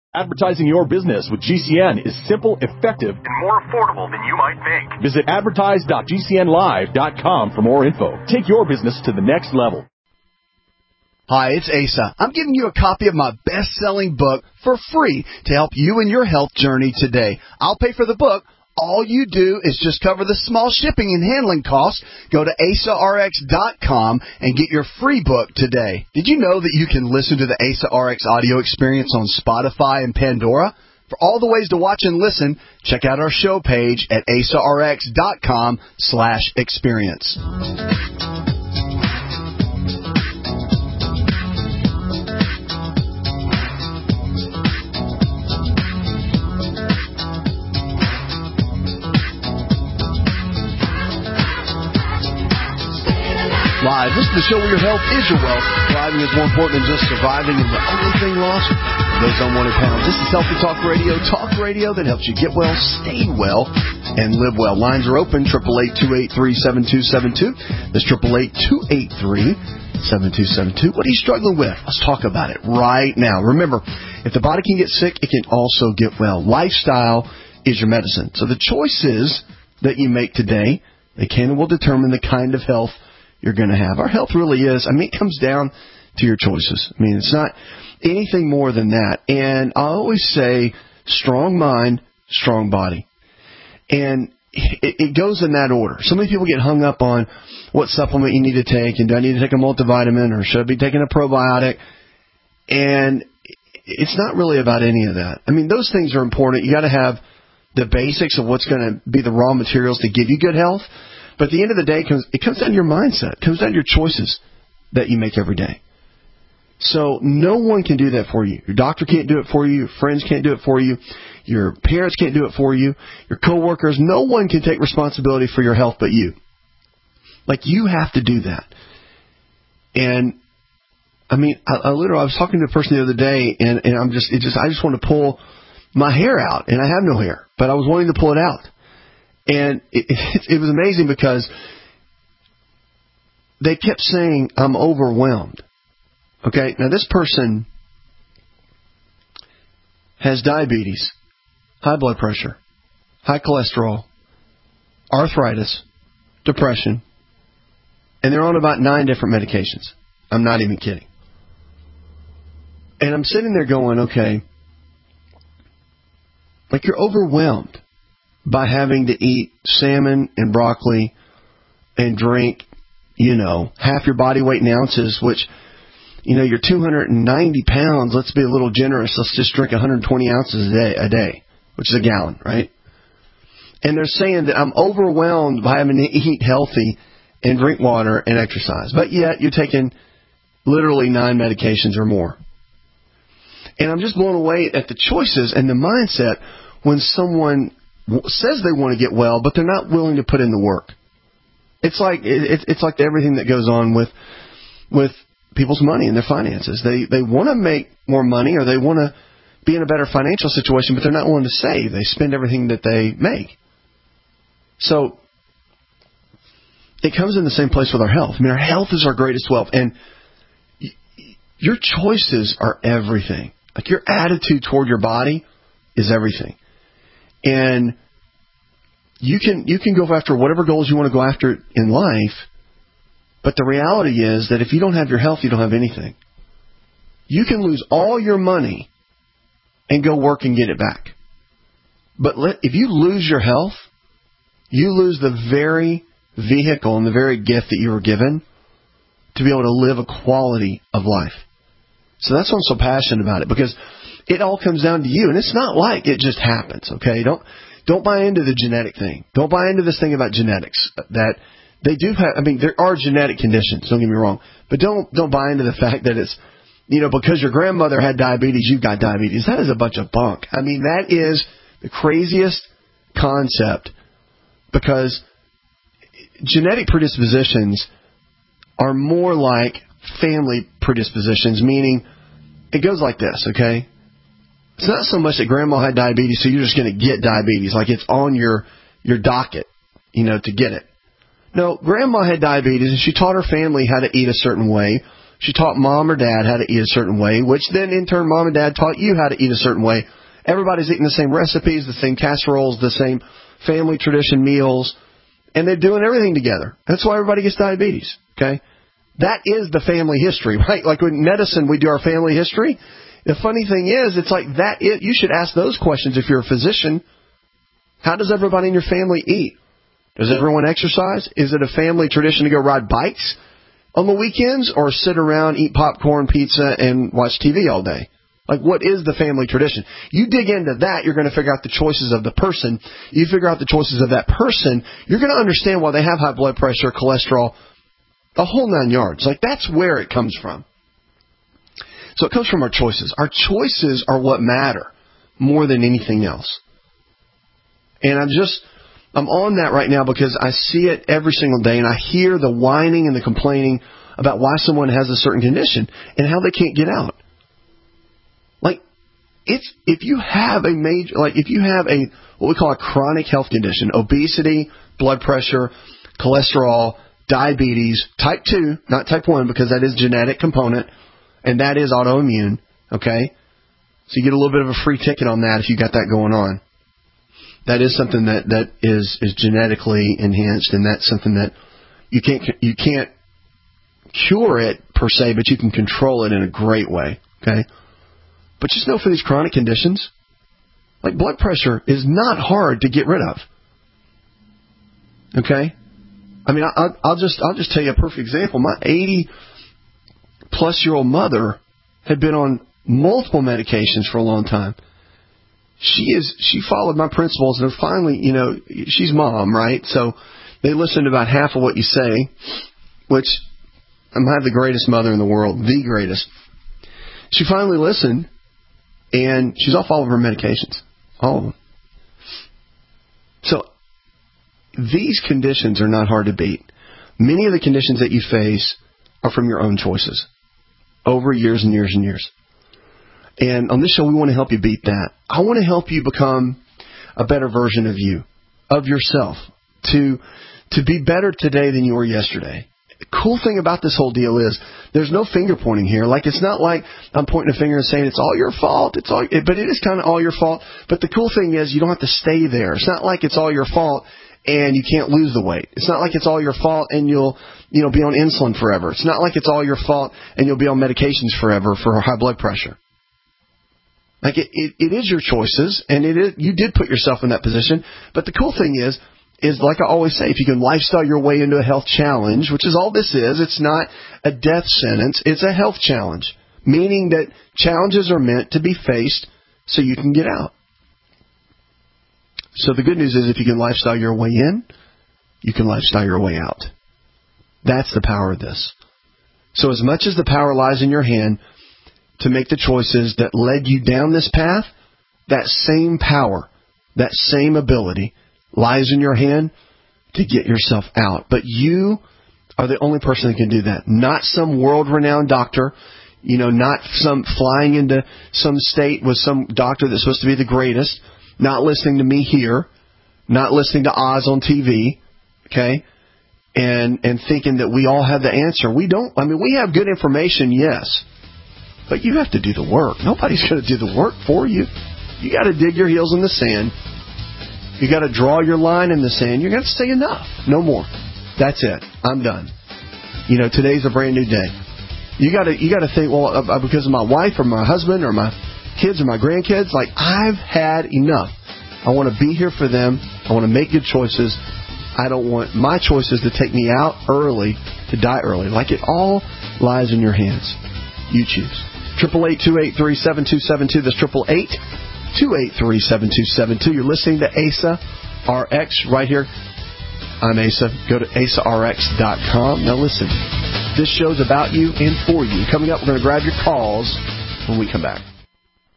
Advertising your business with GCN is simple, effective, and more affordable than you might think. Visit advertise.gcnlive.com for more info. Take your business to the next level. Hi, it's Asa. I'm giving you a copy of my best-selling book for free to help you in your health journey today. I'll pay for the book. All you do is just cover the small shipping and handling costs. Go to AsaRx.com and get your free book today. Did you know that you can listen to the AsaRx audio experience on Spotify and Pandora? For all the ways to watch and listen, check out our show page at AsaRx.com/experience. Live. This is the show where your health is your wealth. Thriving is more important than just surviving, and the only thing lost are those unwanted pounds. This is Healthy Talk Radio that helps you get well, stay well, and live well. Lines are open, 888-283-7272. That's 888-283-7272. What are you struggling with? Let's talk about it right now. Remember, if the body can get sick, it can also get well. Lifestyle is your medicine. So the choices that you make today, they can and will determine the kind of health you're going to have. Our health really is, it comes down to your choices. It's not anything more than that. And I always say, strong mind, strong body. And it goes in that order. So many people get hung up on what supplement you need to take, and do I need to take a multivitamin, or should I be taking a probiotic? And it's not really about any of that. Those things are important. You got to have the basics of what's going to be the raw materials to give you good health. But at the end of the day, it comes down to your mindset. It comes down to your choices that you make every day. So no one can do that for you. Your doctor can't do it for you. Your friends can't do it for you. Your parents can't do it for you. Your coworkers. No one can take responsibility for your health but you. You have to do that. And I was talking to a person the other day, and I just want to pull my hair out, and I have no hair, but I was wanting to pull it out. And it was amazing because they kept saying, I'm overwhelmed. Okay, now this person has diabetes, high blood pressure, high cholesterol, arthritis, depression, and they're on about 9 different medications. I'm not even kidding. And I'm sitting there going, okay, you're overwhelmed by having to eat salmon and broccoli and drink, half your body weight in ounces, which, you're 290 pounds. Let's be a little generous. Let's just drink 120 ounces a day, which is a gallon, right? And they're saying that I'm overwhelmed by having to eat healthy and drink water and exercise. But yet you're taking literally 9 medications or more. And I'm just blown away at the choices and the mindset when someone says they want to get well, but they're not willing to put in the work. It's like everything that goes on with people's money and their finances. They want to make more money, or they want to be in a better financial situation, but they're not willing to save. They spend everything that they make. So it comes in the same place with our health. Our health is our greatest wealth, and your choices are everything. Your attitude toward your body is everything. And you can go after whatever goals you want to go after in life, but the reality is that if you don't have your health, you don't have anything. You can lose all your money and go work and get it back. But if you lose your health, you lose the very vehicle and the very gift that you were given to be able to live a quality of life. So that's why I'm so passionate about it, because it all comes down to you. And it's not like it just happens, okay? Don't buy into the genetic thing. Don't buy into this thing about genetics, that they do have, there are genetic conditions, don't get me wrong. But don't buy into the fact that it's, because your grandmother had diabetes, you've got diabetes. That is a bunch of bunk. That is the craziest concept, because genetic predispositions are more like family predispositions, meaning it goes like this, okay? It's not so much that grandma had diabetes, so you're just going to get diabetes, like it's on your docket, to get it. No, grandma had diabetes, and she taught her family how to eat a certain way, She taught mom or dad how to eat a certain way, which then in turn mom and dad taught you how to eat a certain way. Everybody's eating the same recipes, the same casseroles, the same family tradition meals, and they're doing everything together. That's why everybody gets diabetes, okay? That is the family history, right? Like in medicine, we do our family history. The funny thing is, it's like that. You should ask those questions if you're a physician. How does everybody in your family eat? Does everyone exercise? Is it a family tradition to go ride bikes on the weekends or sit around, eat popcorn, pizza, and watch TV all day? Like, what is the family tradition? You dig into that, you're going to figure out the choices of the person. You figure out the choices of that person, you're going to understand why they have high blood pressure, cholesterol, the whole 9 yards. Like, that's where it comes from. So it comes from our choices. Our choices are what matter more than anything else. And I'm on that right now because I see it every single day, and I hear the whining and the complaining about why someone has a certain condition and how they can't get out. Like, if you have what we call a chronic health condition, obesity, blood pressure, cholesterol, diabetes, type 2, not type 1, because that is genetic component, and that is autoimmune, okay? So you get a little bit of a free ticket on that if you got that going on. That is something that is genetically enhanced, and that's something that you can't cure it per se, but you can control it in a great way, okay? But just know for these chronic conditions, like blood pressure is not hard to get rid of, okay? I mean, I'll just tell you a perfect example. My 80-plus-year-old mother had been on multiple medications for a long time. She followed my principles, and finally, she's mom, right? So they listen to about half of what you say, which I have the greatest mother in the world, the greatest. She finally listened, and she's off all of her medications, all of them. So these conditions are not hard to beat. Many of the conditions that you face are from your own choices over years and years and years. And on this show, we want to help you beat that. I want to help you become a better version of you, of yourself, to be better today than you were yesterday. The cool thing about this whole deal is there's no finger pointing here. Like, it's not like I'm pointing a finger and saying it's all your fault. But it is kind of all your fault. But the cool thing is you don't have to stay there. It's not like it's all your fault and you can't lose the weight. It's not like it's all your fault and you'll be on insulin forever. It's not like it's all your fault and you'll be on medications forever for high blood pressure. Like, it is your choices, and you did put yourself in that position. But the cool thing is like I always say, if you can lifestyle your way into a health challenge, which is all this is, it's not a death sentence, it's a health challenge, meaning that challenges are meant to be faced so you can get out. So the good news is if you can lifestyle your way in, you can lifestyle your way out. That's the power of this. So as much as the power lies in your hand to make the choices that led you down this path, that same power, that same ability lies in your hand to get yourself out. But you are the only person that can do that. Not some world-renowned doctor, not some flying into some state with some doctor that's supposed to be the greatest, not listening to me here, not listening to Oz on TV, okay, and thinking that we all have the answer. We don't. I mean, we have good information, yes, but you have to do the work. Nobody's going to do the work for you. You got to dig your heels in the sand. You got to draw your line in the sand. You're going to say enough. No more. That's it. I'm done. Today's a brand new day. You got to think, well, because of my wife or my husband or my kids or my grandkids, like, I've had enough. I want to be here for them. I want to make good choices. I don't want my choices to take me out early, to die early. Like, it all lies in your hands. You choose. 888-283-7272. That's 888-283-7272. You're listening to Asa RX right here. I'm Asa. Go to asarx.com. Now listen, this show's about you and for you. Coming up, we're going to grab your calls when we come back.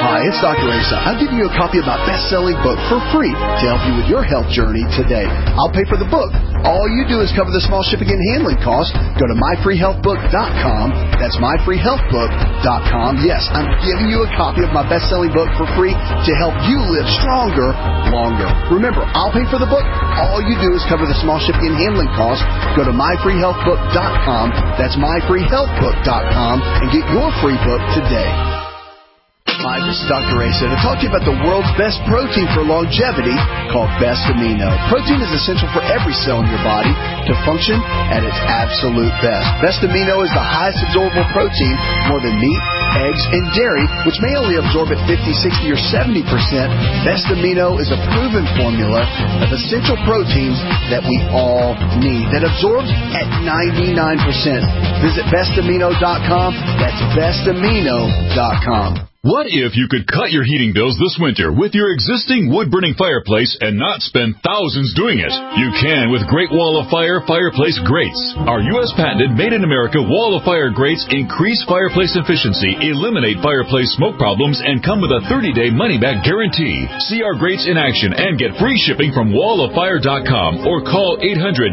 Hi, it's Dr. Asa. I'm giving you a copy of my best-selling book for free to help you with your health journey today. I'll pay for the book. All you do is cover the small shipping and handling costs. Go to myfreehealthbook.com. That's myfreehealthbook.com. Yes, I'm giving you a copy of my best-selling book for free to help you live stronger, longer. Remember, I'll pay for the book. All you do is cover the small shipping and handling costs. Go to myfreehealthbook.com. That's myfreehealthbook.com and get your free book today. Hi, this is Dr. Asa to talk to you about the world's best protein for longevity called Best Amino. Protein is essential for every cell in your body to function at its absolute best. Best Amino is the highest absorbable protein, more than meat, eggs, and dairy, which may only absorb at 50, 60, or 70%. Best Amino is a proven formula of essential proteins that we all need that absorbs at 99%. Visit bestamino.com. That's bestamino.com. What if you could cut your heating bills this winter with your existing wood-burning fireplace and not spend thousands doing it? You can with Great Wall of Fire fireplace grates. Our U.S. patented made-in-America Wall of Fire grates increase fireplace efficiency, eliminate fireplace smoke problems, and come with a 30-day money-back guarantee. See our grates in action and get free shipping from walloffire.com or call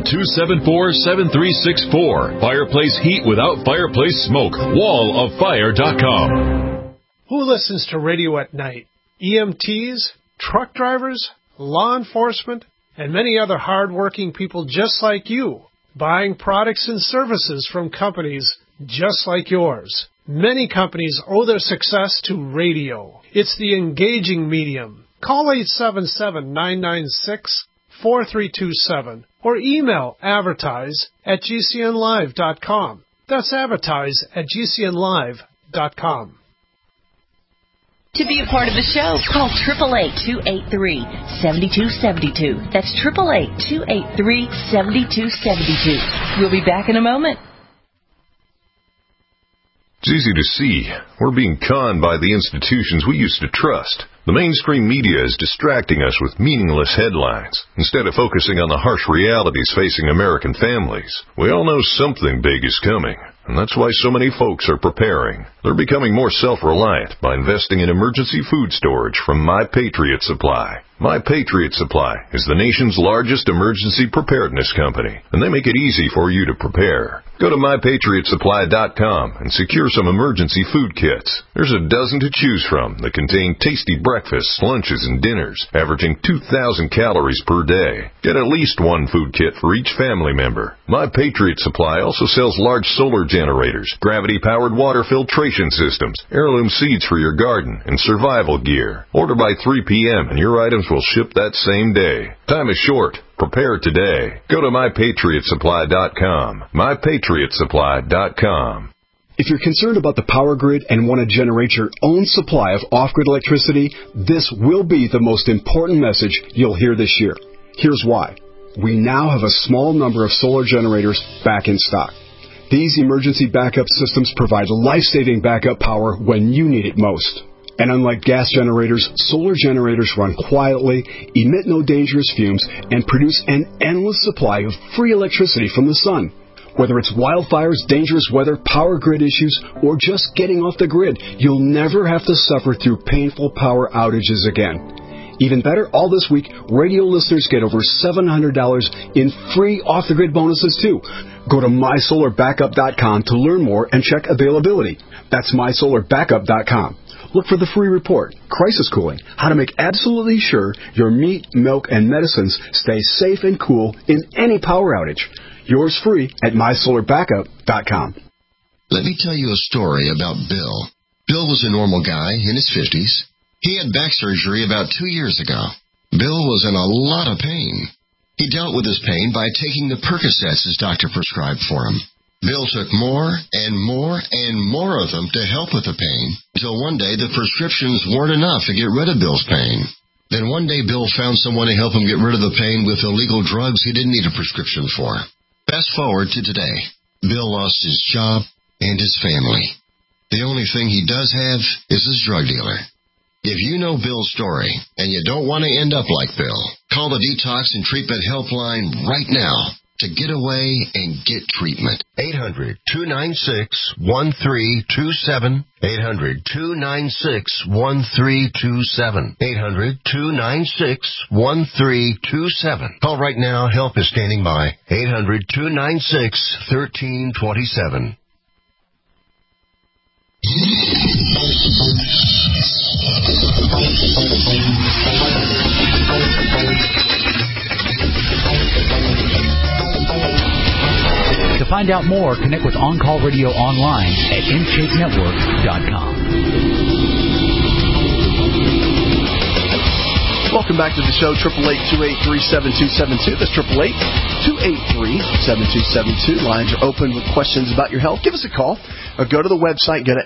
800-274-7364. Fireplace heat without fireplace smoke. walloffire.com. Who listens to radio at night? EMTs, truck drivers, law enforcement, and many other hard-working people just like you, buying products and services from companies just like yours. Many companies owe their success to radio. It's the engaging medium. Call 877-996-4327 or email advertise@gcnlive.com. That's advertise@gcnlive.com. To be a part of the show, call 888-283-7272. That's 888-283-7272. We'll be back in a moment. It's easy to see. We're being conned by the institutions we used to trust. The mainstream media is distracting us with meaningless headlines instead of focusing on the harsh realities facing American families. We all know something big is coming, and that's why so many folks are preparing. They're becoming more self-reliant by investing in emergency food storage from My Patriot Supply. My Patriot Supply is the nation's largest emergency preparedness company, and they make it easy for you to prepare. Go to MyPatriotSupply.com and secure some emergency food kits. There's a dozen to choose from that contain tasty breakfasts, lunches, and dinners, averaging 2,000 calories per day. Get at least one food kit for each family member. My Patriot Supply also sells large solar generators, gravity-powered water filtration systems, heirloom seeds for your garden, and survival gear. Order by 3 p.m. and your items will ship that same day. Time is short. Prepare today. Go to MyPatriotSupply.com. MyPatriotSupply.com. If you're concerned about the power grid and want to generate your own supply of off-grid electricity, this will be the most important message you'll hear this year. Here's why. We now have a small number of solar generators back in stock. These emergency backup systems provide life-saving backup power when you need it most. And unlike gas generators, solar generators run quietly, emit no dangerous fumes, and produce an endless supply of free electricity from the sun. Whether it's wildfires, dangerous weather, power grid issues, or just getting off the grid, you'll never have to suffer through painful power outages again. Even better, all this week, radio listeners get over $700 in free off-the-grid bonuses, too. Go to MySolarBackup.com to learn more and check availability. That's MySolarBackup.com. Look for the free report, Crisis Cooling, how to make absolutely sure your meat, milk, and medicines stay safe and cool in any power outage. Yours free at MySolarBackup.com. Let me tell you a story about Bill. Bill was a normal guy in his 50s. He had back surgery about 2 years ago. Bill was in a lot of pain. He dealt with his pain by taking the Percocets his doctor prescribed for him. Bill took more and more and more of them to help with the pain, until one day the prescriptions weren't enough to get rid of Bill's pain. Then one day Bill found someone to help him get rid of the pain with illegal drugs he didn't need a prescription for. Fast forward to today. Bill lost his job and his family. The only thing he does have is his drug dealer. If you know Bill's story and you don't want to end up like Bill, call the Detox and Treatment Helpline right now. to get away and get treatment. 800-296-1327. 800-296-1327. 800-296-1327. Call right now. Help is standing by. 800-296-1327. To find out more, connect with On Call Radio online at InShapeNetwork.com. Welcome back to the show, 888-283-7272. That's 888-283-7272. Lines are open with questions about your health. Give us a call or go to the website. Go to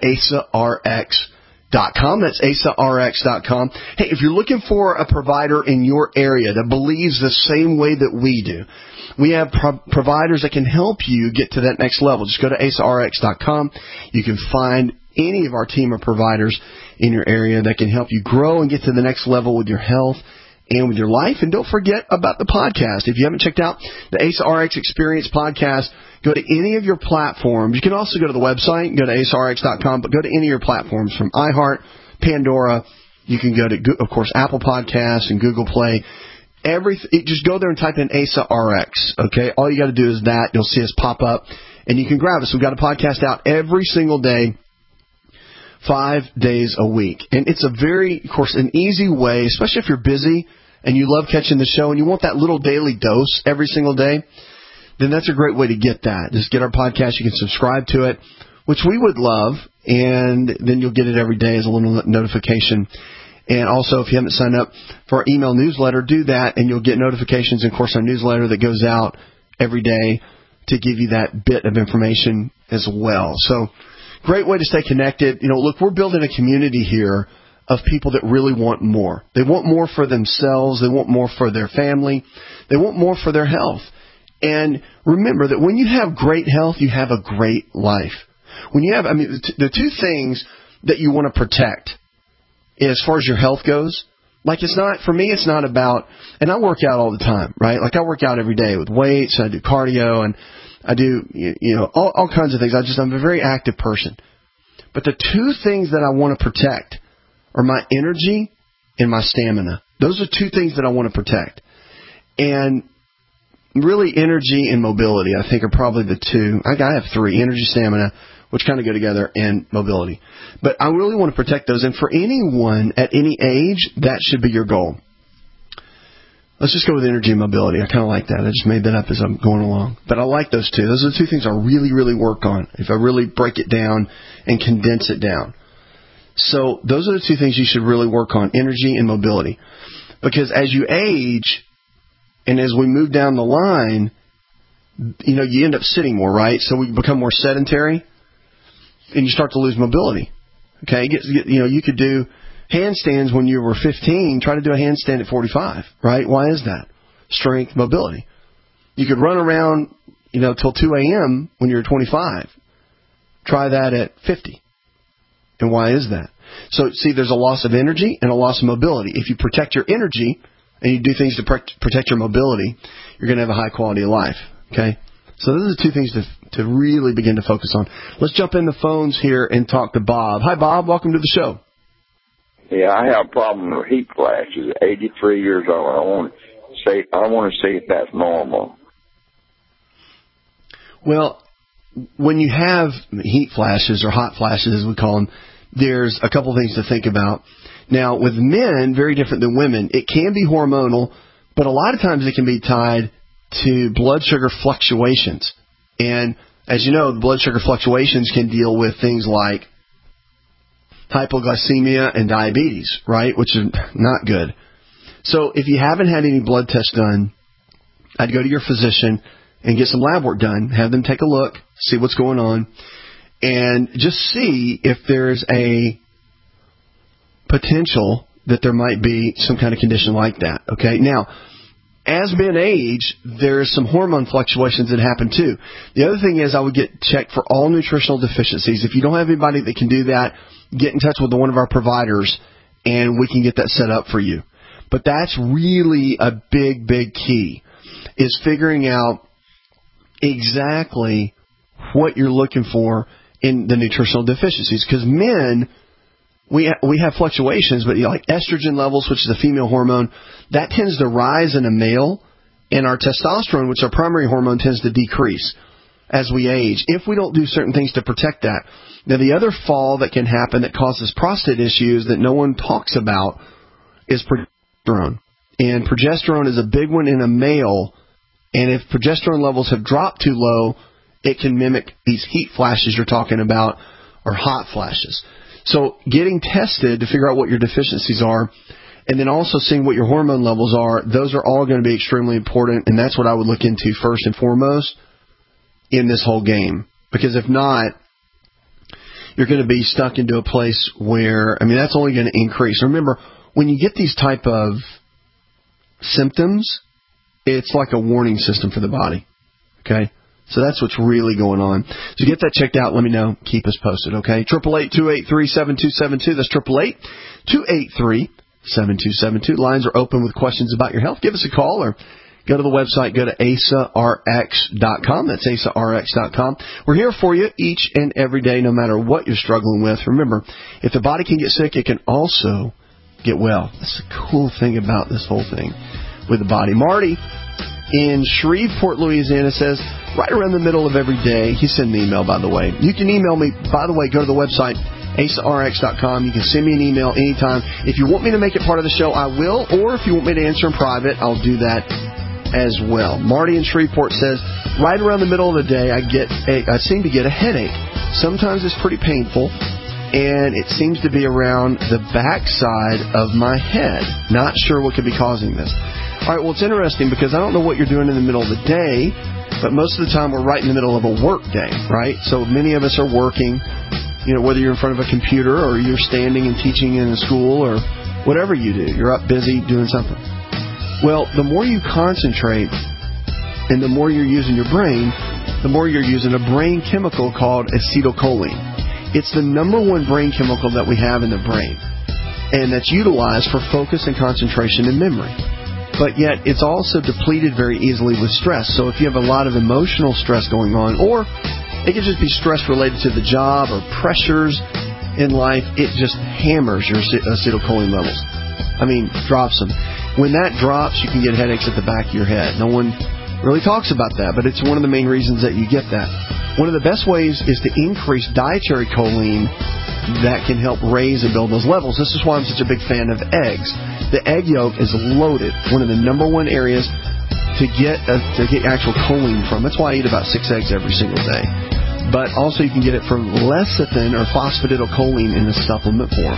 AsaRx.com. That's AsaRx.com. Hey, if you're looking for a provider in your area that believes the same way that we do, we have providers that can help you get to that next level. Just go to AsaRx.com. You can find any of our team of providers in your area that can help you grow and get to the next level with your health and with your life. And don't forget about the podcast. If you haven't checked out the AsaRx Experience podcast, go to any of your platforms. You can also go to the website, go to AsaRx.com, but go to any of your platforms from iHeart, Pandora. You can go to, of course, Apple Podcasts and Google Play. Just go there and type in AsaRx, okay? All you got to do is that. You'll see us pop up, and you can grab us. We've got a podcast out every single day, 5 days a week. And it's a very, of course, an easy way, especially if you're busy and you love catching the show and you want that little daily dose every single day, then that's a great way to get that. Just get our podcast. You can subscribe to it, which we would love, and then you'll get it every day as a little notification. And also, if you haven't signed up for our email newsletter, do that, and you'll get notifications. And, of course, our newsletter that goes out every day to give you that bit of information as well. So, great way to stay connected. You know, look, we're building a community here of people that really want more. They want more for themselves. They want more for their family. They want more for their health. And remember that when you have great health, you have a great life. When you have, the two things that you want to protect as far as your health goes, like it's not, for me, it's not about, and I work out all the time, right? Like I work out every day with weights, and I do cardio, and I do, all kinds of things. I'm a very active person. But the two things that I want to protect are my energy and my stamina. Those are two things that I want to protect. And really energy and mobility, I think, are probably the two. I have three: energy, stamina, which kind of go together, and mobility. But I really want to protect those. And for anyone at any age, that should be your goal. Let's just go with energy and mobility. I kind of like that. I just made that up as I'm going along. But I like those two. Those are the two things I really, really work on, if I really break it down and condense it down. So those are the two things you should really work on, energy and mobility. Because as you age and as we move down the line, you end up sitting more, right? So we become more sedentary, and you start to lose mobility. Okay, you could do handstands when you were 15. Try to do a handstand at 45, right? Why is that? Strength, mobility. You could run around, till 2 a.m. when you're 25. Try that at 50. And why is that? So, see, there's a loss of energy and a loss of mobility. If you protect your energy and you do things to protect your mobility, you're going to have a high quality of life. Okay? So those are the two things to really begin to focus on. Let's jump in the phones here and talk to Bob. Hi, Bob. Welcome to the show. Yeah, I have a problem with heat flashes. 83 years old. I want to see if that's normal. Well, when you have heat flashes or hot flashes, as we call them, there's a couple things to think about. Now, with men, very different than women, it can be hormonal, but a lot of times it can be tied to blood sugar fluctuations. And as you know, the blood sugar fluctuations can deal with things like hypoglycemia and diabetes, right, which is not good. So if you haven't had any blood tests done, I'd go to your physician and get some lab work done, have them take a look, see what's going on, and just see if there's a potential that there might be some kind of condition like that. Okay, now, as men age, there's some hormone fluctuations that happen too. The other thing is I would get checked for all nutritional deficiencies. If you don't have anybody that can do that, get in touch with one of our providers and we can get that set up for you. But that's really a big, big key, is figuring out exactly what you're looking for in the nutritional deficiencies. Because men, we have fluctuations, but like estrogen levels, which is a female hormone, that tends to rise in a male, and our testosterone, which is our primary hormone, tends to decrease as we age if we don't do certain things to protect that. Now, the other fall that can happen that causes prostate issues that no one talks about is progesterone. And progesterone is a big one in a male, and if progesterone levels have dropped too low, it can mimic these heat flashes you're talking about, or hot flashes. So getting tested to figure out what your deficiencies are, and then also seeing what your hormone levels are, those are all going to be extremely important, and that's what I would look into first and foremost in this whole game. Because if not, you're going to be stuck into a place where, that's only going to increase. Remember, when you get these type of symptoms, it's like a warning system for the body. Okay? So that's what's really going on. So get that checked out. Let me know. Keep us posted, okay? 888-283-7272. That's 888-283-7272. Lines are open with questions about your health. Give us a call or go to the website. Go to AsaRx.com. That's AsaRx.com. We're here for you each and every day, no matter what you're struggling with. Remember, if the body can get sick, it can also get well. That's the cool thing about this whole thing with the body. Marty in Shreveport, Louisiana says, right around the middle of every day, he sent an email, by the way. You can email me, by the way, go to the website, AsaRx.com. You can send me an email anytime. If you want me to make it part of the show, I will, or if you want me to answer in private, I'll do that as well. Marty in Shreveport says, right around the middle of the day, I seem to get a headache. Sometimes it's pretty painful, and it seems to be around the backside of my head. Not sure what could be causing this. All right, well, it's interesting because I don't know what you're doing in the middle of the day, but most of the time we're right in the middle of a work day, right? So many of us are working, whether you're in front of a computer or you're standing and teaching in a school or whatever you do. You're up busy doing something. Well, the more you concentrate and the more you're using your brain, the more you're using a brain chemical called acetylcholine. It's the number one brain chemical that we have in the brain, and that's utilized for focus and concentration and memory. But yet, it's also depleted very easily with stress. So if you have a lot of emotional stress going on, or it could just be stress related to the job or pressures in life, it just hammers your acetylcholine levels. Drops them. When that drops, you can get headaches at the back of your head. No one really talks about that, but it's one of the main reasons that you get that. One of the best ways is to increase dietary choline that can help raise and build those levels. This is why I'm such a big fan of eggs. The egg yolk is loaded, one of the number one areas to get actual choline from. That's why I eat about 6 eggs every single day. But also you can get it from lecithin or phosphatidylcholine in a supplement form.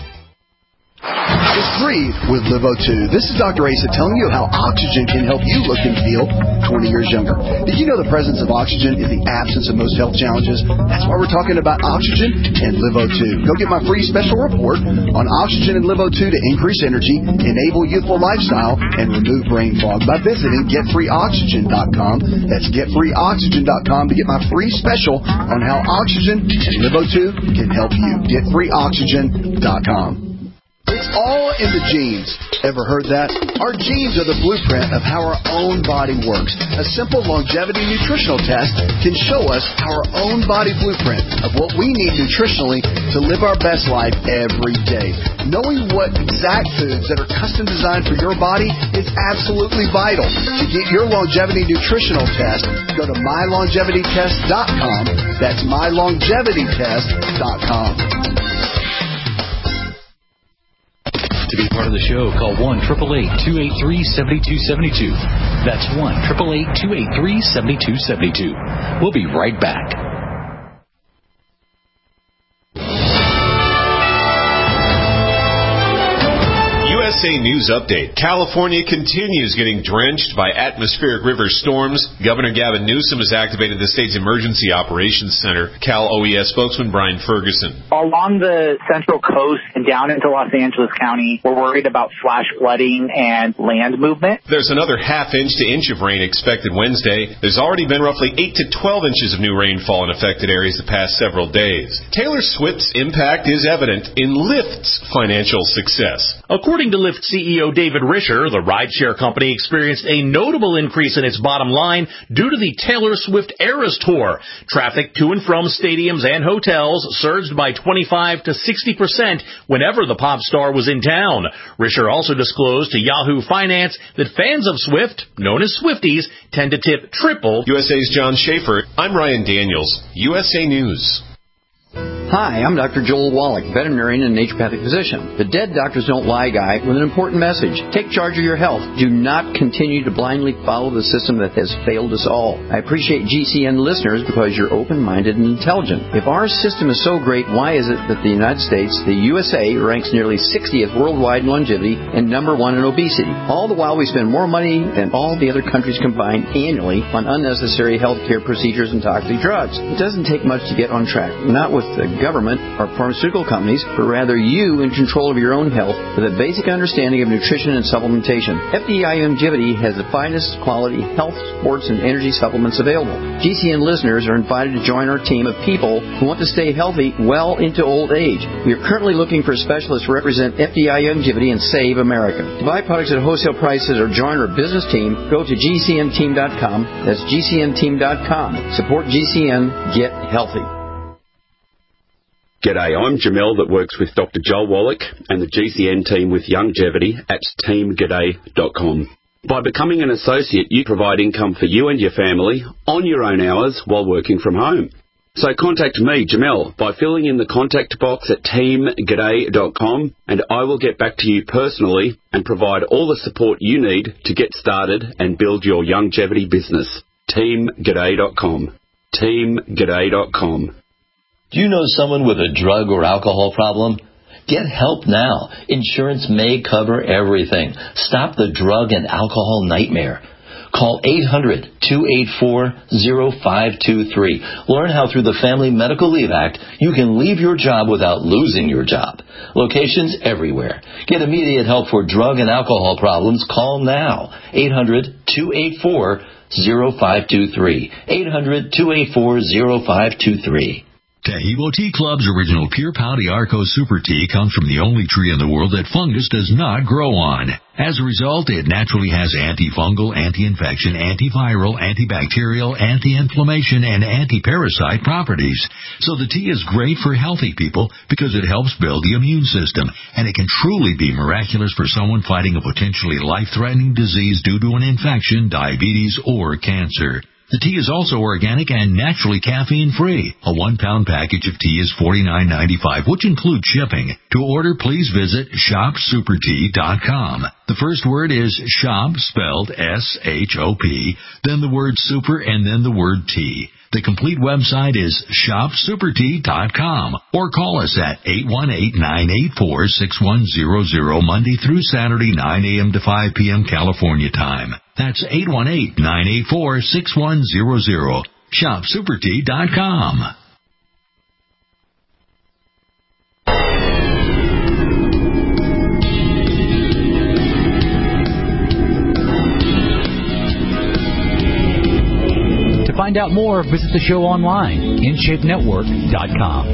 Just breathe with Livo2. This is Dr. Asa telling you how oxygen can help you look and feel 20 years younger. Did you know the presence of oxygen is the absence of most health challenges? That's why we're talking about oxygen and Livo2. Go get my free special report on oxygen and Livo2 to increase energy, enable youthful lifestyle, and remove brain fog by visiting GetFreeOxygen.com. That's GetFreeOxygen.com to get my free special on how oxygen and Livo2 can help you. GetFreeOxygen.com. It's all in the genes. Ever heard that? Our genes are the blueprint of how our own body works. A simple longevity nutritional test can show us our own body blueprint of what we need nutritionally to live our best life every day. Knowing what exact foods that are custom designed for your body is absolutely vital. To get your longevity nutritional test, go to mylongevitytest.com. That's mylongevitytest.com. To be part of the show, call 1-888-283-7272. That's 1-888-283-7272. We'll be right back. USA News Update. California continues getting drenched by atmospheric river storms. Governor Gavin Newsom has activated the state's Emergency Operations Center. Cal OES spokesman Brian Ferguson. Along the central coast and down into Los Angeles County, we're worried about flash flooding and land movement. There's another half inch to inch of rain expected Wednesday. There's already been roughly 8 to 12 inches of new rainfall in affected areas the past several days. Taylor Swift's impact is evident in Lyft's financial success. According to Lyft CEO David Risher, the rideshare company experienced a notable increase in its bottom line due to the Taylor Swift Eras Tour. Traffic to and from stadiums and hotels surged by 25 to 60% whenever the pop star was in town. Risher also disclosed to Yahoo Finance that fans of Swift, known as Swifties, tend to tip triple. USA's John Schaefer. I'm Ryan Daniels. USA News. Hi, I'm Dr. Joel Wallach, veterinarian and naturopathic physician. The Dead Doctors Don't Lie guy with an important message. Take charge of your health. Do not continue to blindly follow the system that has failed us all. I appreciate GCN listeners because you're open-minded and intelligent. If our system is so great, why is it that the United States, the USA, ranks nearly 60th worldwide in longevity and number 1 in obesity? All the while we spend more money than all the other countries combined annually on unnecessary healthcare procedures and toxic drugs. It doesn't take much to get on track. Not with the government or pharmaceutical companies, but rather you in control of your own health with a basic understanding of nutrition and supplementation. FDI Longevity has the finest quality health, sports, and energy supplements available. GCN listeners are invited to join our team of people who want to stay healthy well into old age. We are currently looking for specialists to represent FDI Longevity and Save America. To buy products at wholesale prices or join our business team, go to GCNteam.com. That's GCNteam.com. Support GCN. Get healthy. G'day, I'm Jamel that works with Dr. Joel Wallach and the GCN team with Longevity at teamg'day.com. By becoming an associate, you provide income for you and your family on your own hours while working from home. So contact me, Jamel, by filling in the contact box at teamg'day.com, and I will get back to you personally and provide all the support you need to get started and build your longevity business. teamg'day.com. teamg'day.com. Do you know someone with a drug or alcohol problem? Get help now. Insurance may cover everything. Stop the drug and alcohol nightmare. Call 800-284-0523. Learn how through the Family Medical Leave Act you can leave your job without losing your job. Locations everywhere. Get immediate help for drug and alcohol problems. Call now. 800-284-0523. 800-284-0523. Taheebo Tea Club's original Pure Pau d'Arco Super Tea comes from the only tree in the world that fungus does not grow on. As a result, it naturally has antifungal, anti-infection, antiviral, antibacterial, anti-inflammation, and anti-parasite properties. So the tea is great for healthy people because it helps build the immune system, and it can truly be miraculous for someone fighting a potentially life-threatening disease due to an infection, diabetes, or cancer. The tea is also organic and naturally caffeine-free. A 1-pound package of tea is $49.95, which includes shipping. To order, please visit shopsupertea.com. The first word is shop, spelled S-H-O-P, then the word super, and then the word tea. The complete website is shopsupertea.com, or call us at 818-984-6100 Monday through Saturday, 9 a.m. to 5 p.m. California time. That's 818-984-6100. shopsupertea.com. To find out more, visit the show online, InShapeNetwork.com.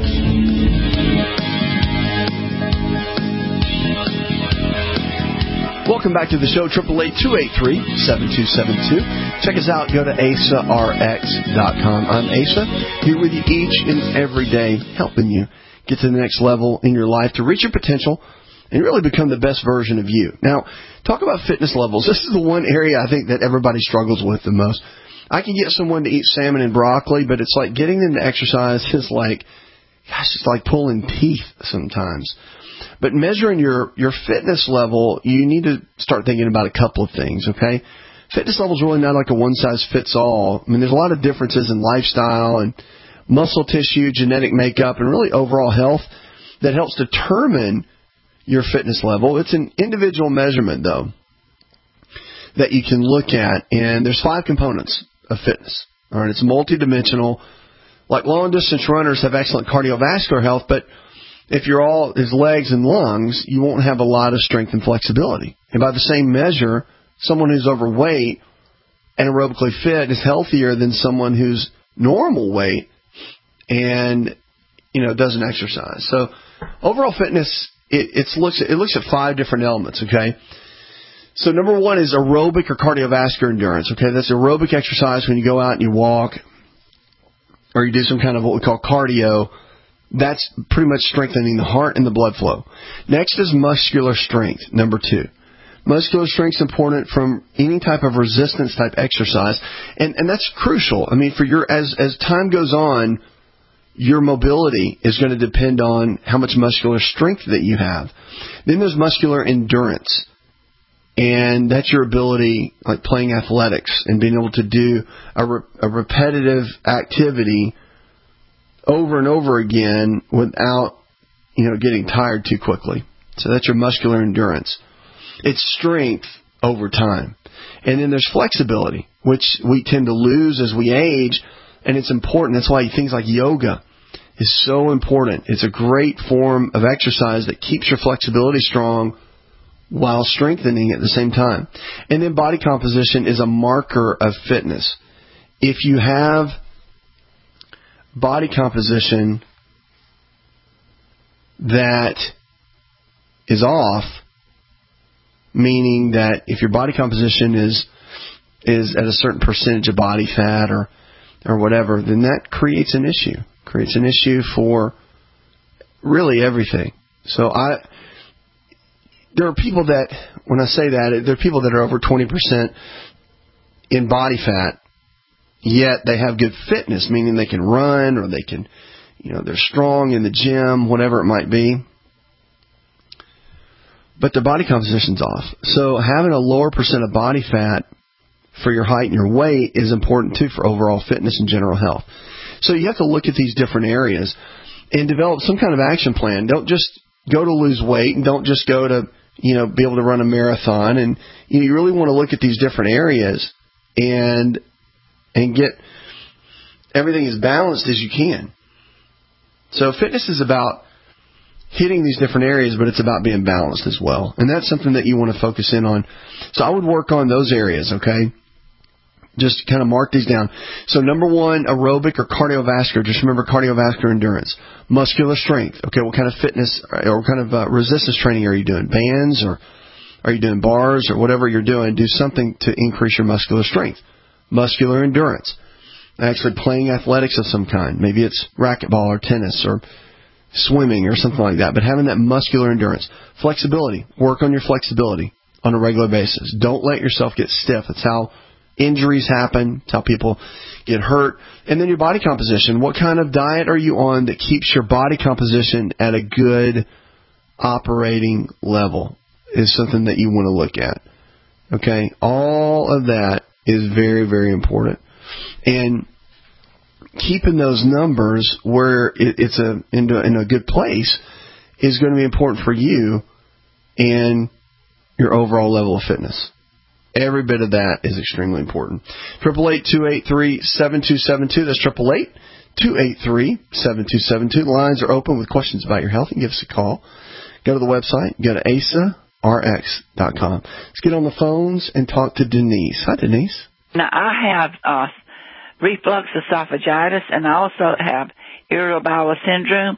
Welcome back to the show, 888-283-7272. Check us out. Go to AsaRx.com. I'm Asa, here with you each and every day, helping you get to the next level in your life to reach your potential and really become the best version of you. Now, talk about fitness levels. This is the one area I think that everybody struggles with the most. I can get someone to eat salmon and broccoli, but it's like getting them to exercise is like, gosh, it's like pulling teeth sometimes. But measuring your fitness level, you need to start thinking about a couple of things, okay? Fitness level is really not like a one-size-fits-all. I mean, there's a lot of differences in lifestyle and muscle tissue, genetic makeup, and really overall health that helps determine your fitness level. It's an individual measurement, though, that you can look at, and there's 5 components of fitness. All right, it's multidimensional. Like long-distance runners have excellent cardiovascular health, but if you're all his legs and lungs, you won't have a lot of strength and flexibility. And by the same measure, someone who's overweight and aerobically fit is healthier than someone who's normal weight and, doesn't exercise. So overall fitness it looks at 5 different elements, okay? So number 1 is aerobic or cardiovascular endurance, okay? That's aerobic exercise when you go out and you walk or you do some kind of what we call cardio. That's pretty much strengthening the heart and the blood flow. Next is muscular strength, number 2. Muscular strength is important from any type of resistance type exercise, and that's crucial. I mean, as time goes on, your mobility is going to depend on how much muscular strength that you have. Then there's muscular endurance, and that's your ability, like playing athletics and being able to do a repetitive activity over and over again without, getting tired too quickly. So that's your muscular endurance. It's strength over time. And then there's flexibility, which we tend to lose as we age, and it's important. That's why things like yoga is so important. It's a great form of exercise that keeps your flexibility strong while strengthening at the same time. And then body composition is a marker of fitness. If you have body composition that is off, meaning that if your body composition is at a certain percentage of body fat or whatever, then that creates an issue. Creates an issue for really everything. So there are people that, when I say that, there are people that are over 20% in body fat, yet they have good fitness, meaning they can run or they can, they're strong in the gym, whatever it might be. But their body composition's off. So having a lower percent of body fat for your height and your weight is important too for overall fitness and general health. So you have to look at these different areas and develop some kind of action plan. Don't just go to lose weight, and don't just go to, be able to run a marathon. And you really want to look at these different areas and get everything as balanced as you can. So fitness is about hitting these different areas, but it's about being balanced as well. And that's something that you want to focus in on. So I would work on those areas, okay? Just kind of mark these down. So number 1, aerobic or cardiovascular. Just remember cardiovascular endurance. Muscular strength. Okay, what kind of fitness or what kind of resistance training are you doing? Bands, or are you doing bars, or whatever you're doing? Do something to increase your muscular strength. Muscular endurance. Actually playing athletics of some kind. Maybe it's racquetball or tennis or swimming or something like that. But having that muscular endurance. Flexibility. Work on your flexibility on a regular basis. Don't let yourself get stiff. That's how injuries happen. It's how people get hurt. And then your body composition. What kind of diet are you on that keeps your body composition at a good operating level is something that you want to look at. Okay? All of that is very, very important. And keeping those numbers where it's in a good place is going to be important for you and your overall level of fitness. Every bit of that is extremely important. 888-283-7272. That's 888-283-7272. The lines are open with questions about your health. You can give us a call. Go to the website. Go to ASARX.com. Let's get on the phones and talk to Denise. Hi, Denise. Now, I have reflux esophagitis, and I also have irritable bowel syndrome,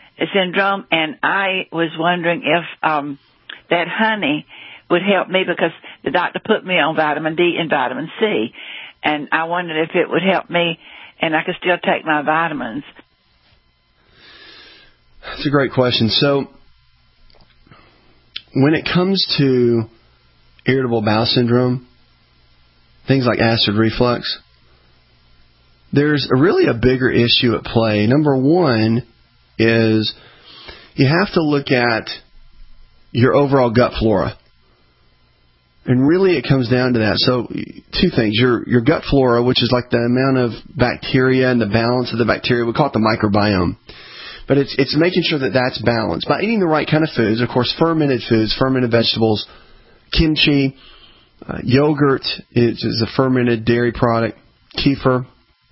and I was wondering if that honey would help me, because the doctor put me on vitamin D and vitamin C, and I wondered if it would help me and I could still take my vitamins. That's a great question. So when it comes to irritable bowel syndrome, things like acid reflux, there's really a bigger issue at play. Number 1 is you have to look at your overall gut flora. And really it comes down to that. So 2 things. Your gut flora, which is like the amount of bacteria and the balance of the bacteria. We call it the microbiome. But it's making sure that that's balanced. By eating the right kind of foods, of course, fermented foods, fermented vegetables, kimchi, yogurt is a fermented dairy product, kefir.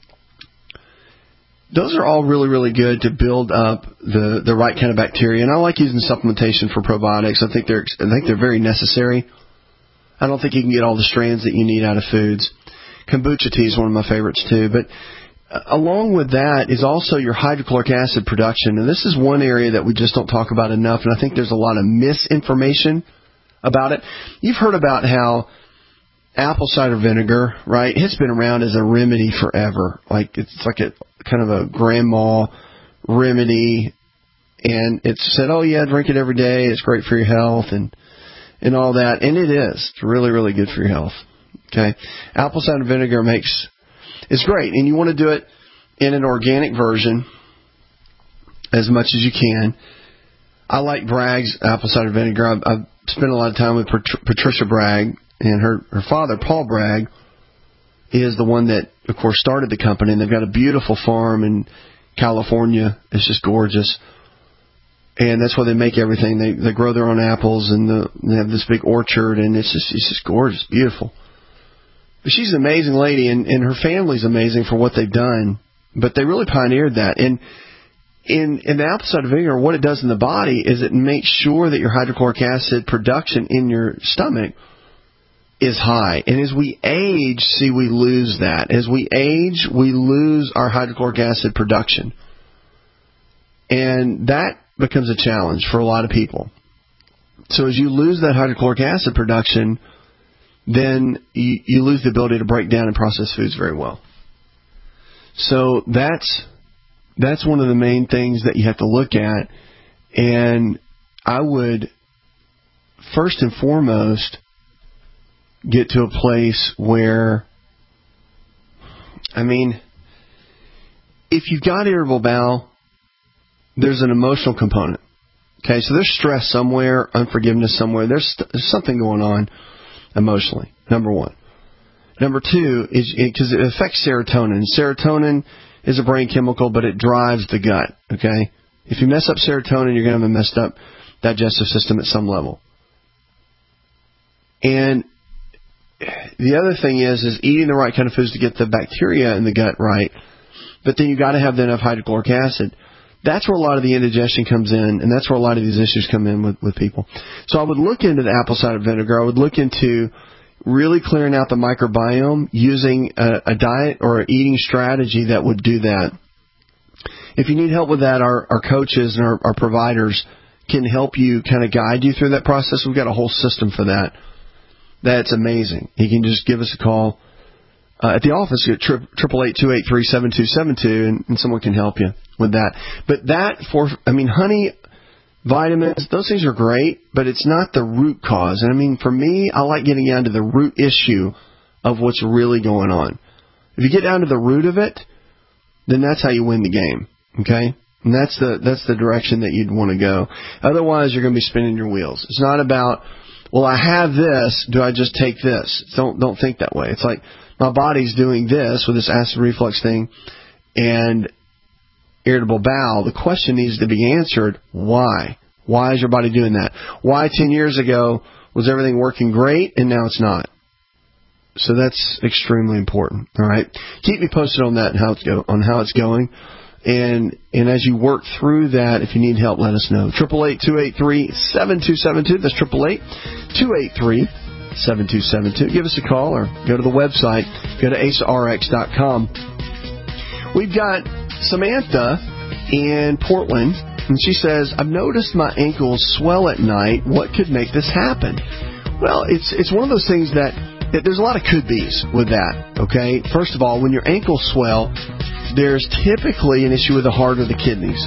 Those are all really, really good to build up the right kind of bacteria. And I like using supplementation for probiotics. I think they're very necessary. I don't think you can get all the strands that you need out of foods. Kombucha tea is one of my favorites too. But along with that is also your hydrochloric acid production. And this is one area that we just don't talk about enough, and I think there's a lot of misinformation about it. You've heard about how apple cider vinegar, right? It's been around as a remedy forever. Like it's like a kind of a grandma remedy, and it's said, oh yeah, drink it every day. It's great for your health and all that, and it is. It's really, really good for your health. Okay, apple cider vinegar it's great, and you want to do it in an organic version as much as you can. I like Bragg's apple cider vinegar. I've spent a lot of time with Patricia Bragg, and her father, Paul Bragg, is the one that, of course, started the company. And they've got a beautiful farm in California. It's just gorgeous. And that's where they make everything. They grow their own apples, and they have this big orchard, and it's just gorgeous, beautiful. But she's an amazing lady, and her family's amazing for what they've done. But they really pioneered that. And in the apple cider vinegar, what it does in the body is it makes sure that your hydrochloric acid production in your stomach is high. And as we age, we lose that. As we age, we lose our hydrochloric acid production. And that becomes a challenge for a lot of people. So as you lose that hydrochloric acid production, then you lose the ability to break down and process foods very well. So that's one of the main things that you have to look at. And I would, first and foremost, get to a place where, if you've got irritable bowel, there's an emotional component. Okay, so there's stress somewhere, unforgiveness somewhere. There's something going on emotionally, number one. Number two is because it affects serotonin. Serotonin is a brain chemical, but it drives the gut. Okay, if you mess up serotonin, you're going to have a messed up digestive system at some level. And the other thing is eating the right kind of foods to get the bacteria in the gut right. But then you got to have enough hydrochloric acid. That's where a lot of the indigestion comes in, and that's where a lot of these issues come in with people. So I would look into the apple cider vinegar. I would look into really clearing out the microbiome using a diet or an eating strategy that would do that. If you need help with that, our coaches and our providers can help you, kind of guide you through that process. We've got a whole system for that. That's amazing. You can just give us a call at the office at 888-283-7272, and someone can help you with that. But honey, vitamins, those things are great, but it's not the root cause. And for me, I like getting down to the root issue of what's really going on. If you get down to the root of it, then that's how you win the game. Okay? And that's the direction that you'd want to go. Otherwise, you're going to be spinning your wheels. It's not about, well, I have this, do I just take this? Don't think that way. It's like, my body's doing this with this acid reflux thing and irritable bowel. The question needs to be answered, why? Why is your body doing that? Why 10 years ago was everything working great and now it's not? So that's extremely important. All right. Keep me posted on that and how it's going. And as you work through that, if you need help, let us know. 888-283-7272. That's 888-283-7272. Give us a call or go to the website. Go to AceRx.com. We've got Samantha in Portland, and she says, I've noticed my ankles swell at night. What could make this happen? Well, it's one of those things that there's a lot of could-be's with that, okay? First of all, when your ankles swell, there's typically an issue with the heart or the kidneys.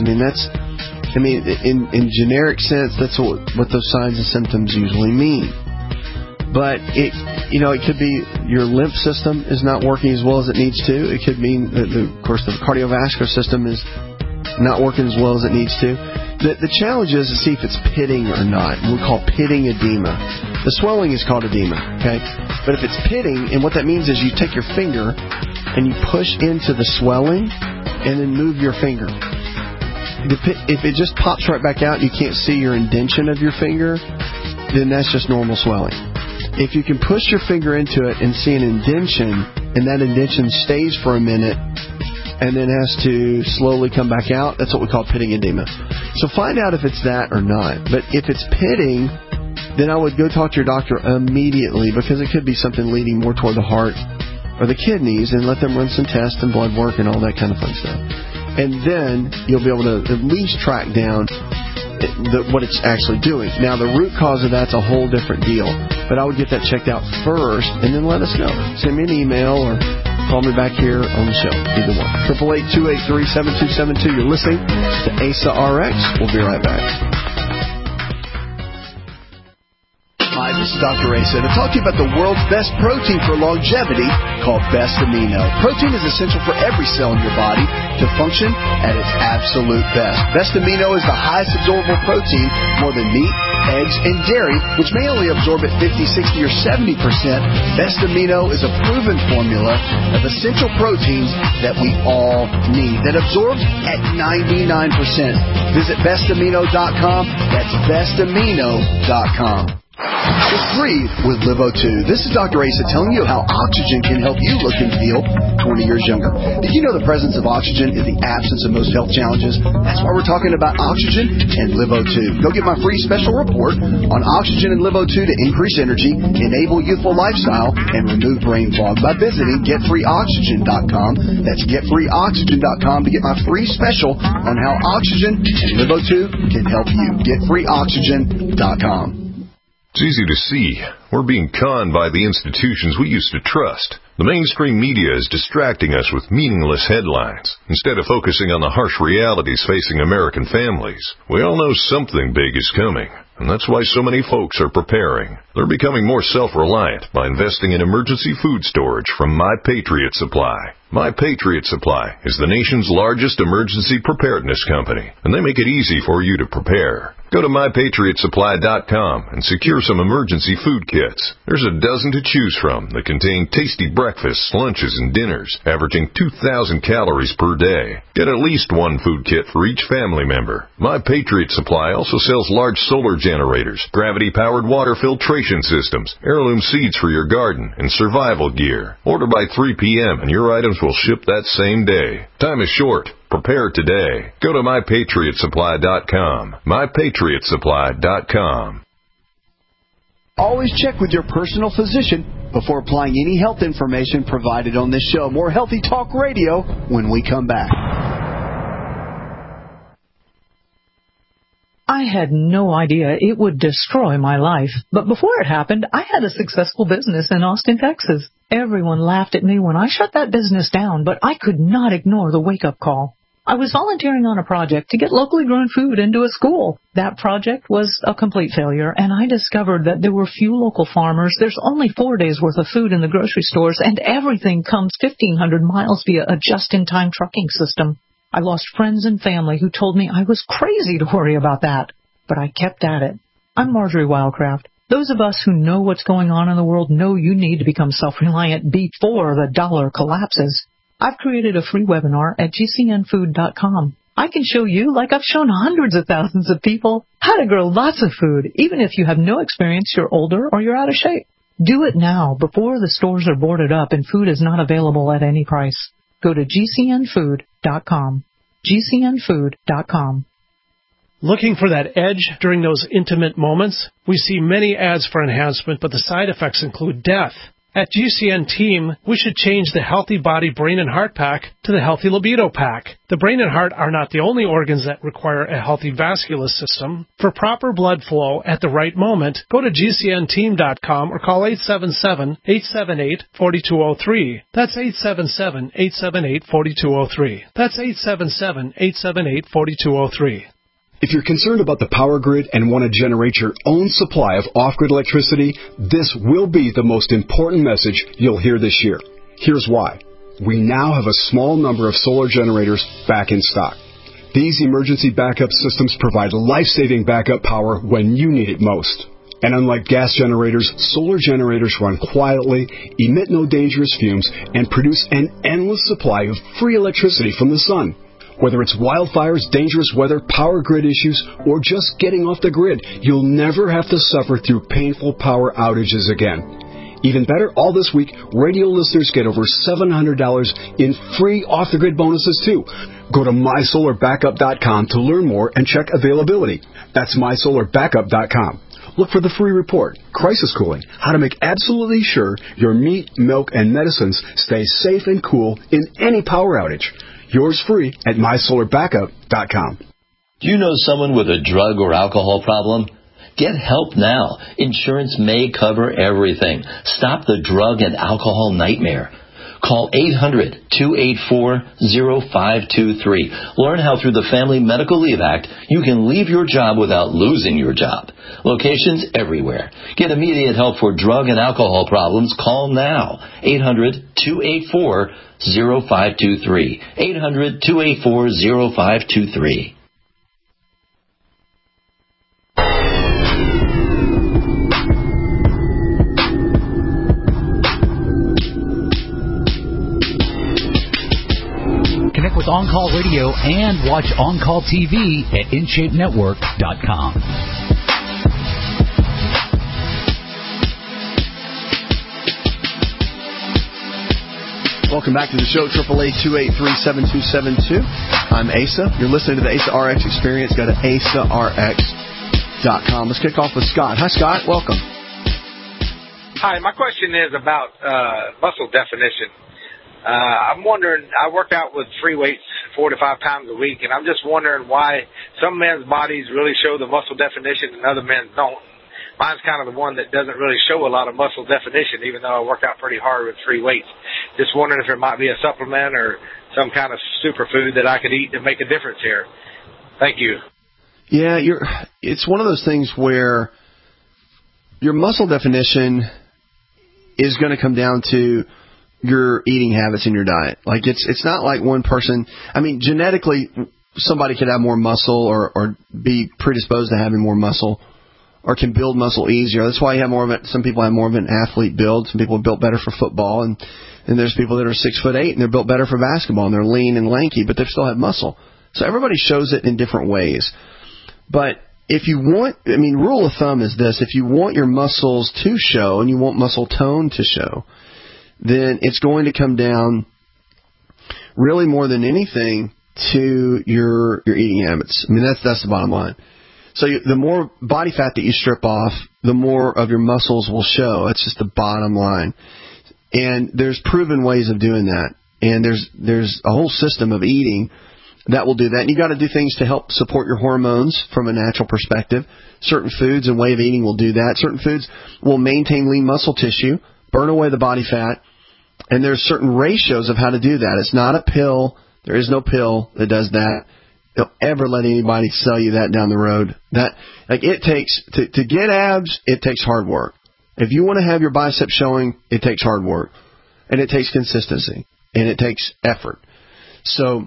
In generic sense, that's what those signs and symptoms usually mean. But it could be your lymph system is not working as well as it needs to. It could mean that, of course, the cardiovascular system is not working as well as it needs to. The challenge is to see if it's pitting or not. We call pitting edema. The swelling is called edema, okay? But if it's pitting, and what that means is you take your finger and you push into the swelling and then move your finger. If it just pops right back out, you can't see your indention of your finger, then that's just normal swelling. If you can push your finger into it and see an indention, and that indention stays for a minute and then has to slowly come back out, that's what we call pitting edema. So find out if it's that or not. But if it's pitting, then I would go talk to your doctor immediately, because it could be something leading more toward the heart or the kidneys and let them run some tests and blood work and all that kind of fun stuff. And then you'll be able to at least track down what it's actually doing. Now, the root cause of that's a whole different deal, but I would get that checked out first and then let us know. Send me an email or call me back here on the show. Either one. 888-283-7272. You're listening to ASA RX. We'll be right back. Hi, this is Dr. Asa to talk to you about the world's best protein for longevity called Best Amino. Protein is essential for every cell in your body to function at its absolute best. Best Amino is the highest absorbable protein, more than meat, eggs, and dairy, which may only absorb at 50, 60, or 70%. Best Amino is a proven formula of essential proteins that we all need that absorbs at 99%. Visit bestamino.com. That's bestamino.com. It's free with LiveO2. This is Dr. Asa telling you how oxygen can help you look and feel 20 years younger. Did you know the presence of oxygen is the absence of most health challenges? That's why we're talking about oxygen and LiveO2. Go get my free special report on oxygen and LiveO2 to increase energy, enable youthful lifestyle, and remove brain fog by visiting getfreeoxygen.com. That's getfreeoxygen.com to get my free special on how oxygen and LiveO2 can help you. Getfreeoxygen.com. It's easy to see. We're being conned by the institutions we used to trust. The mainstream media is distracting us with meaningless headlines instead of focusing on the harsh realities facing American families. We all know something big is coming, and that's why so many folks are preparing. They're becoming more self-reliant by investing in emergency food storage from My Patriot Supply. My Patriot Supply is the nation's largest emergency preparedness company, and they make it easy for you to prepare. Go to MyPatriotSupply.com and secure some emergency food kits. There's a dozen to choose from that contain tasty breakfasts, lunches, and dinners, averaging 2,000 calories per day. Get at least one food kit for each family member. My Patriot Supply also sells large solar generators, gravity-powered water filtration systems, heirloom seeds for your garden, and survival gear. Order by 3 p.m. and your items will ship that same day. Time is short. Prepare today. Go to MyPatriotSupply.com. MyPatriotSupply.com. Always check with your personal physician before applying any health information provided on this show. More Healthy Talk Radio when we come back. I had no idea it would destroy my life. But before it happened, I had a successful business in Austin, Texas. Everyone laughed at me when I shut that business down, but I could not ignore the wake-up call. I was volunteering on a project to get locally grown food into a school. That project was a complete failure, and I discovered that there were few local farmers. There's only 4 days' worth of food in the grocery stores, and everything comes 1,500 miles via a just-in-time trucking system. I lost friends and family who told me I was crazy to worry about that, but I kept at it. I'm Marjorie Wildcraft. Those of us who know what's going on in the world know you need to become self-reliant before the dollar collapses. I've created a free webinar at GCNfood.com. I can show you, like I've shown hundreds of thousands of people, how to grow lots of food, even if you have no experience, you're older, or you're out of shape. Do it now, before the stores are boarded up and food is not available at any price. Go to GCNfood.com. GCNfood.com. Looking for that edge during those intimate moments? We see many ads for enhancement, but the side effects include death. At GCN Team, we should change the Healthy Body, Brain, and Heart Pack to the Healthy Libido Pack. The brain and heart are not the only organs that require a healthy vascular system. For proper blood flow at the right moment, go to GCNteam.com or call 877-878-4203. That's 877-878-4203. That's 877-878-4203. If you're concerned about the power grid and want to generate your own supply of off-grid electricity, this will be the most important message you'll hear this year. Here's why. We now have a small number of solar generators back in stock. These emergency backup systems provide life-saving backup power when you need it most. And unlike gas generators, solar generators run quietly, emit no dangerous fumes, and produce an endless supply of free electricity from the sun. Whether it's wildfires, dangerous weather, power grid issues, or just getting off the grid, you'll never have to suffer through painful power outages again. Even better, all this week, radio listeners get over $700 in free off-the-grid bonuses, too. Go to MySolarBackup.com to learn more and check availability. That's MySolarBackup.com. Look for the free report, Crisis Cooling, how to make absolutely sure your meat, milk, and medicines stay safe and cool in any power outage. Yours free at MySolarBackup.com. Do you know someone with a drug or alcohol problem? Get help now. Insurance may cover everything. Stop the drug and alcohol nightmare. Call 800-284-0523. Learn how through the Family Medical Leave Act, you can leave your job without losing your job. Locations everywhere. Get immediate help for drug and alcohol problems. Call now. 800-284-0523. 800-284-0523. Connect with On Call Radio and watch On Call TV at InShapeNetwork.com. Welcome back to the show, 888-283-7272. I'm Asa. You're listening to the Asa RX Experience. Go to AsaRx.com. Let's kick off with Scott. Hi, Scott. Welcome. Hi. My question is about muscle definition. I'm wondering, I work out with free weights 4 to 5 times a week, and I'm just wondering why some men's bodies really show the muscle definition and other men don't. Mine's kind of the one that doesn't really show a lot of muscle definition, even though I work out pretty hard with free weights. Just wondering if there might be a supplement or some kind of superfood that I could eat to make a difference here. Thank you. Yeah, it's one of those things where your muscle definition is going to come down to your eating habits and your diet. Like it's not like one person. I mean, genetically, somebody could have more muscle or be predisposed to having more muscle, or can build muscle easier. That's why you have more of it. Some people have more of an athlete build. Some people are built better for football, and there's people that are 6'8" and they're built better for basketball, and they're lean and lanky, but they still have muscle. So everybody shows it in different ways. But if you want, I mean, rule of thumb is this: if you want your muscles to show and you want muscle tone to show, then it's going to come down really more than anything to your eating habits. I mean, that's the bottom line. So the more body fat that you strip off, the more of your muscles will show. That's just the bottom line. And there's proven ways of doing that. And there's a whole system of eating that will do that. And you got to do things to help support your hormones from a natural perspective. Certain foods and way of eating will do that. Certain foods will maintain lean muscle tissue, burn away the body fat. And there's certain ratios of how to do that. It's not a pill. There is no pill that does that. Don't ever let anybody sell you that down the road. It takes to get abs, it takes hard work. If you want to have your biceps showing, it takes hard work, and it takes consistency, and it takes effort. So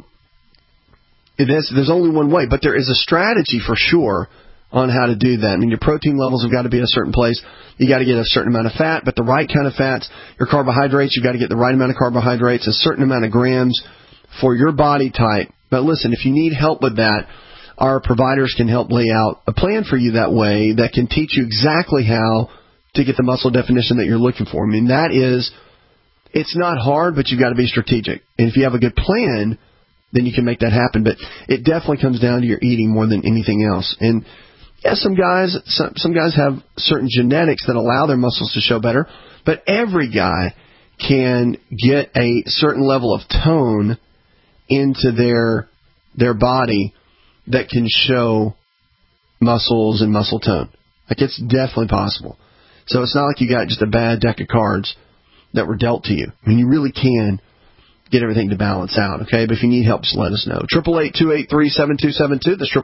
there's only one way, but there is a strategy for sure on how to do that. I mean, your protein levels have got to be at a certain place. You got to get a certain amount of fat, but the right kind of fats. Your carbohydrates, you got to get the right amount of carbohydrates, a certain amount of grams for your body type. But listen, if you need help with that, our providers can help lay out a plan for you that way that can teach you exactly how to get the muscle definition that you're looking for. I mean, it's not hard, but you've got to be strategic. And if you have a good plan, then you can make that happen. But it definitely comes down to your eating more than anything else. And yeah, some guys have certain genetics that allow their muscles to show better, but every guy can get a certain level of tone into their body that can show muscles and muscle tone. Like, it's definitely possible. So it's not like you got just a bad deck of cards that were dealt to you. I mean, you really can get everything to balance out, okay? But if you need help, just let us know. 888-283-7272. That's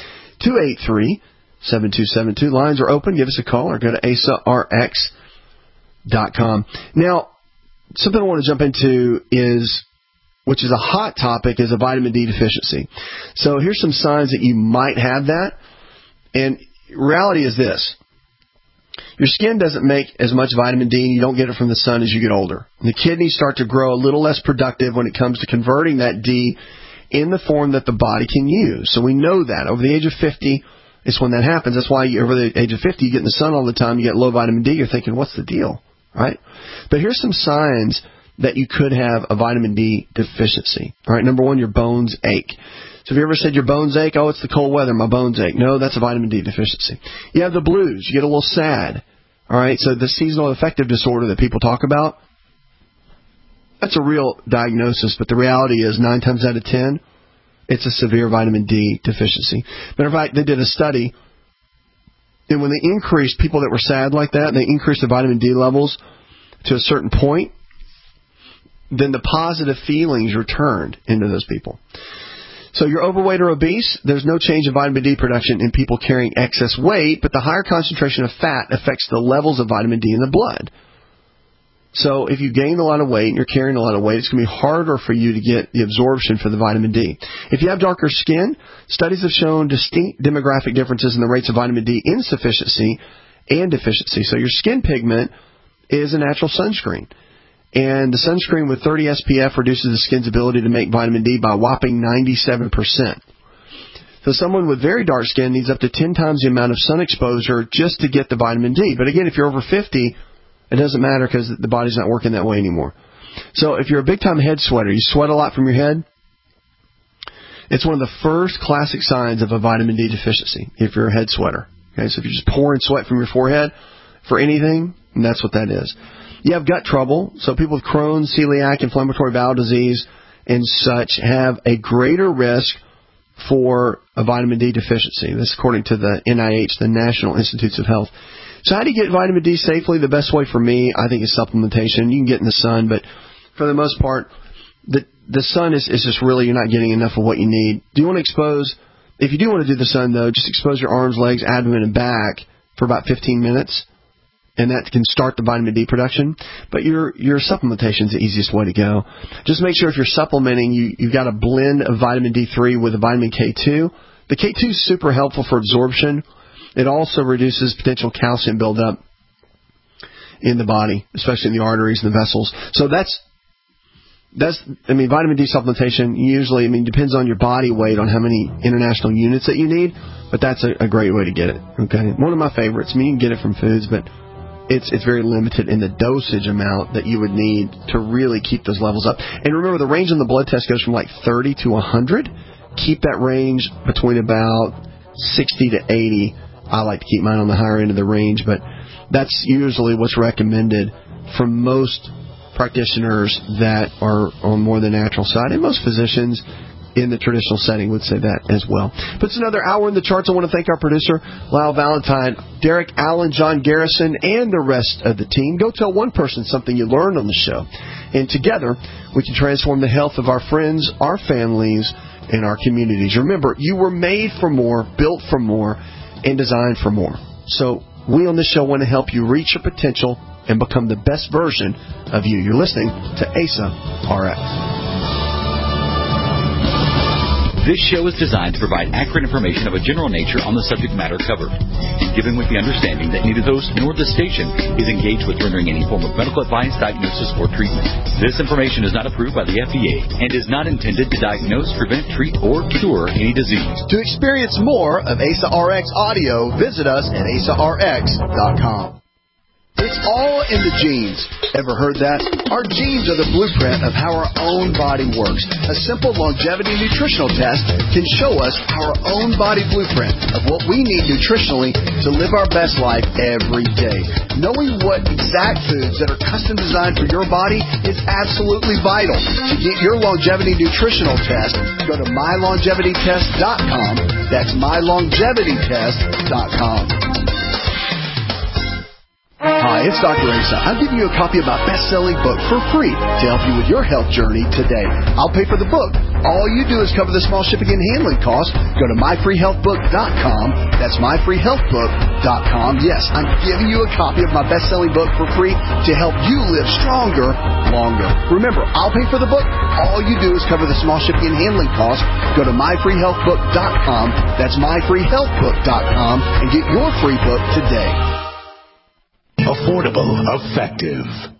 888-283-7272. Lines are open. Give us a call or go to AsaRx.com. Now, something I want to jump into which is a hot topic, is a vitamin D deficiency. So here's some signs that you might have that. And reality is this: your skin doesn't make as much vitamin D, and you don't get it from the sun as you get older. And the kidneys start to grow a little less productive when it comes to converting that D in the form that the body can use. So we know that. Over the age of 50 is when that happens. That's why over the age of 50, you get in the sun all the time, you get low vitamin D, you're thinking, what's the deal? Right? But here's some signs that you could have a vitamin D deficiency. All right, number one, your bones ache. So have you ever said your bones ache? Oh, it's the cold weather, my bones ache. No, that's a vitamin D deficiency. You have the blues. You get a little sad. All right, so the seasonal affective disorder that people talk about, that's a real diagnosis, but the reality is 9 times out of 10, it's a severe vitamin D deficiency. Matter of fact, they did a study, and when they increased people that were sad like that, they increased the vitamin D levels to a certain point, then the positive feelings returned into those people. So you're overweight or obese, there's no change in vitamin D production in people carrying excess weight, but the higher concentration of fat affects the levels of vitamin D in the blood. So if you gain a lot of weight and you're carrying a lot of weight, it's going to be harder for you to get the absorption for the vitamin D. If you have darker skin, studies have shown distinct demographic differences in the rates of vitamin D insufficiency and deficiency. So your skin pigment is a natural sunscreen. And the sunscreen with 30 SPF reduces the skin's ability to make vitamin D by a whopping 97%. So someone with very dark skin needs up to 10 times the amount of sun exposure just to get the vitamin D. But again, if you're over 50, it doesn't matter because the body's not working that way anymore. So if you're a big-time head sweater, you sweat a lot from your head, it's one of the first classic signs of a vitamin D deficiency if you're a head sweater. Okay, so if you're just pouring sweat from your forehead for anything, that's what that is. You have gut trouble, so people with Crohn's, celiac, inflammatory bowel disease, and such have a greater risk for a vitamin D deficiency. This is according to the NIH, the National Institutes of Health. So how do you get vitamin D safely? The best way for me, I think, is supplementation. You can get in the sun, but for the most part, the sun is just really, you're not getting enough of what you need. Do you want to expose, if you do want to do the sun, though, just expose your arms, legs, abdomen, and back for about 15 minutes. And that can start the vitamin D production. But your supplementation is the easiest way to go. Just make sure if you're supplementing, you've got a blend of vitamin D3 with a vitamin K2. The K2 is super helpful for absorption. It also reduces potential calcium buildup in the body, especially in the arteries and the vessels. So that's vitamin D supplementation usually, depends on your body weight on how many international units that you need. But that's a great way to get it. Okay, one of my favorites. You can get it from foods, but it's very limited in the dosage amount that you would need to really keep those levels up. And remember, the range on the blood test goes from like 30 to 100. Keep that range between about 60 to 80. I like to keep mine on the higher end of the range, but that's usually what's recommended from most practitioners that are on more the natural side, and most physicians in the traditional setting would say that as well. But it's another hour in the charts. I want to thank our producer, Lyle Valentine, Derek Allen, John Garrison, and the rest of the team. Go tell one person something you learned on the show. And together, we can transform the health of our friends, our families, and our communities. Remember, you were made for more, built for more, and designed for more. So we on this show want to help you reach your potential and become the best version of you. You're listening to ASA RX. This show is designed to provide accurate information of a general nature on the subject matter covered, given with the understanding that neither host nor the station is engaged with rendering any form of medical advice, diagnosis, or treatment. This information is not approved by the FDA and is not intended to diagnose, prevent, treat, or cure any disease. To experience more of ASA RX audio, visit us at asarx.com. It's all in the genes. Ever heard that? Our genes are the blueprint of how our own body works. A simple longevity nutritional test can show us our own body blueprint of what we need nutritionally to live our best life every day. Knowing what exact foods that are custom designed for your body is absolutely vital. To get your longevity nutritional test, go to mylongevitytest.com. That's mylongevitytest.com. Hi, it's Dr. Asa. I'm giving you a copy of my best-selling book for free to help you with your health journey today. I'll pay for the book. All you do is cover the small shipping and handling costs. Go to myfreehealthbook.com. That's myfreehealthbook.com. Yes, I'm giving you a copy of my best-selling book for free to help you live stronger, longer. Remember, I'll pay for the book. All you do is cover the small shipping and handling costs. Go to myfreehealthbook.com. That's myfreehealthbook.com and get your free book today. Affordable, effective.